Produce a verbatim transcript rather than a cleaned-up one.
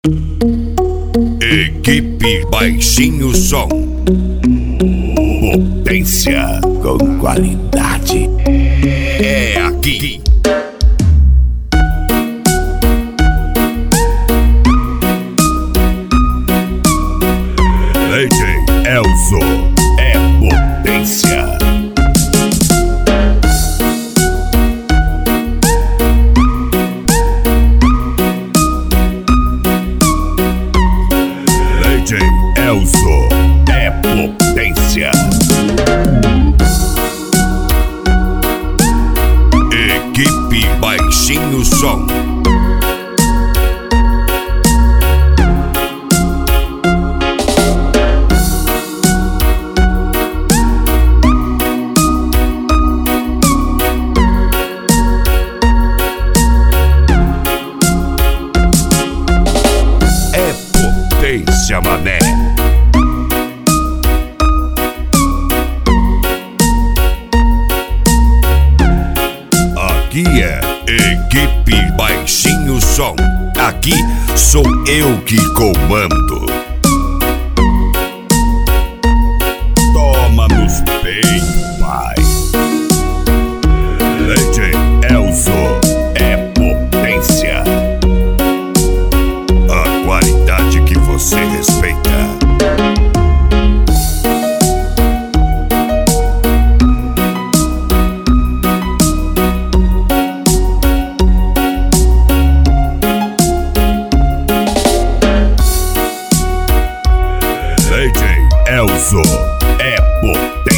Equipe Baixinho Som. Potência com qualidade. É aqui. D J Elzo é potência. D J Elzo é potência. Equipe Baixinho Som. É potência, mané. Aqui é Equipe Baixinho Som. Aqui sou eu que comando. Toma nos peitos, pai. D J Elzo é potência. A qualidade que você respeita. D J Elzo é potência.